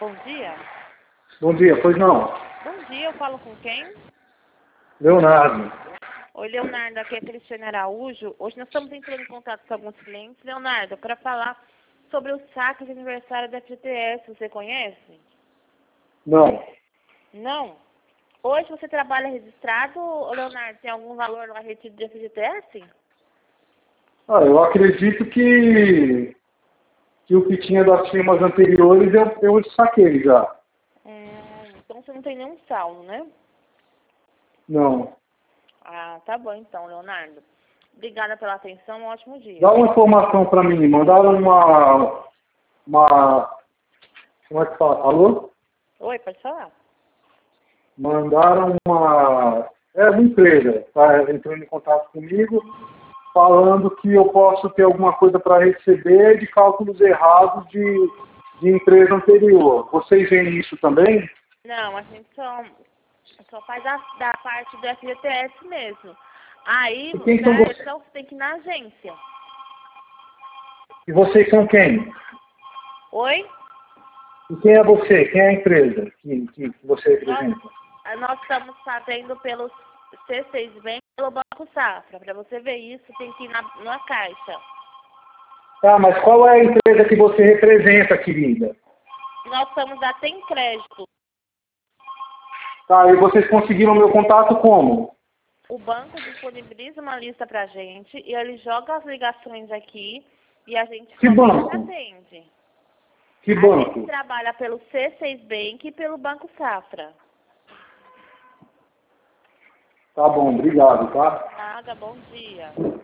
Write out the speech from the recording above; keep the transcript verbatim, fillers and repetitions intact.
Bom dia. Bom dia, pois não? Bom dia, eu falo com quem? Leonardo. Oi, Leonardo, aqui é Cristiane Araújo. Hoje nós estamos entrando em contato com alguns clientes. Leonardo, para falar sobre o saque de aniversário da F G T S, você conhece? Não. Não? Hoje você trabalha registrado, ô, Leonardo, tem algum valor lá retido de F G T S? Ah, eu acredito que, que o que tinha das firmas anteriores eu, eu saquei já. Hum, então você não tem nenhum saldo, né? Não. Ah, tá bom então, Leonardo. Obrigada pela atenção, um ótimo dia. Dá uma informação para mim. Mandaram uma, uma... Como é que fala? Alô? Oi, pode falar? Mandaram uma... É uma empresa, tá entrando em contato comigo, falando que eu posso ter alguma coisa para receber de cálculos errados de, de empresa anterior. Vocês veem isso também? Não, a gente só, só faz a, da parte do F G T S mesmo. Aí, E quem são pra vocês? então, você tem que ir na agência. E vocês são quem? Oi? E quem é você? Quem é a empresa que, que você Nós, representa? nós estamos fazendo pelo C seis Bank e pelo Banco Safra. Para você ver isso, tem que ir na, na caixa. Tá, mas qual é a empresa que você representa, querida? Nós estamos da Tem Crédito. Tá, e vocês conseguiram meu contato como? O banco disponibiliza uma lista para a gente e ele joga as ligações aqui e a gente Que somente banco? atende. Que A banco? gente trabalha pelo C seis Bank e pelo Banco Safra. Tá bom, obrigado, tá? Nada, bom dia.